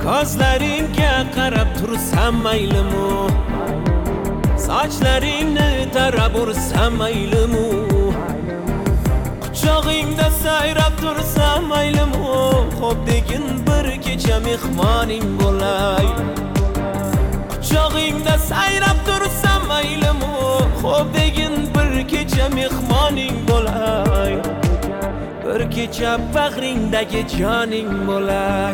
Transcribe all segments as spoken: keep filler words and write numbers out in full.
ko'zlaringga qarab tursam maylimi, sochlaringni tarab ursam maylimi, quchog'ingda sayrab tursam maylimi, xo'p degin bir kecha mehmoning bo'lay. Quchog'ingda sayrab tursam maylimi, xo'p degin bir kecha mehmoning bo'lay. Bir kecha bag'ringdagi joning bo'lay.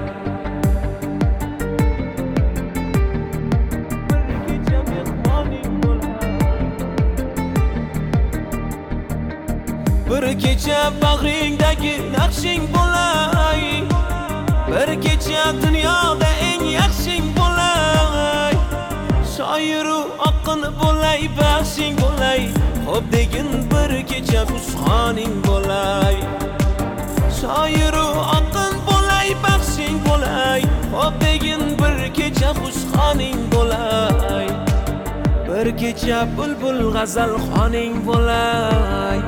Bir kecha bag'ringdagi naqshing bo'lay. Bir kecha dunyoda eng yaxshing bo'lay. Shoiru oqin bo'lay, baxshing bo'lay. Xo'p degin bir kecha xushxoning bo'lay. Shoiru oqin bo'lay, baxshing bo'lay. Xo'p degin bir kecha xushxoning bo'lay. Bir kecha bulbul g'azal xoning bo'lay.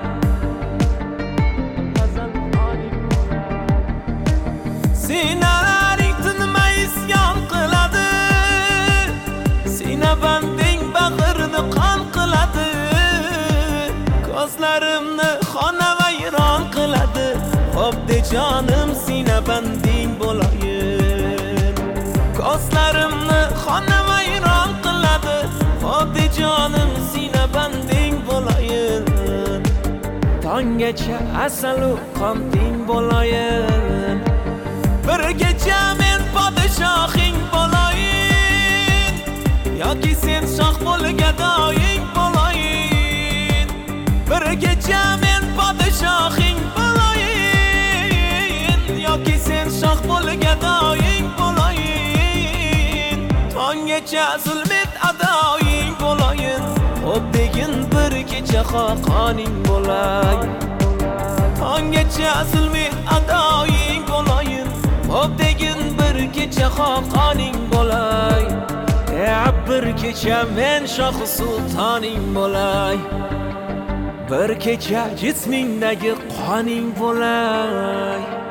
Sinalaring tinmay isyon qiladi, sina banding bag'rni qon qiladi, ko'zlarimni xonavayron qiladi. Xo'p de jonim sina banding bo'layin, ko'zlarimni xonavayron qiladi. Xo'p de jonim sina banding bo'layin, tonggacha asalu qonting bo'layin. Bir kecha men podshohing bo'layin, yoki sen shoh bo'lgadoying bo'layin. Bir kecha men podshohing bo'layin, yoki sen shoh bo'lgadoying bo'layin. Tonggacha zulmet adoying bo'layin. Xo'p degin bir kecha xoqoning bo'lay. Tonggacha zulmet adoying bo'layin. Xo'p degin bir kecha xoqoning bo'lay. Teab bir kecha men shoh sultoning bo'lay. Bir kecha jismingdagi qoning bo'lay.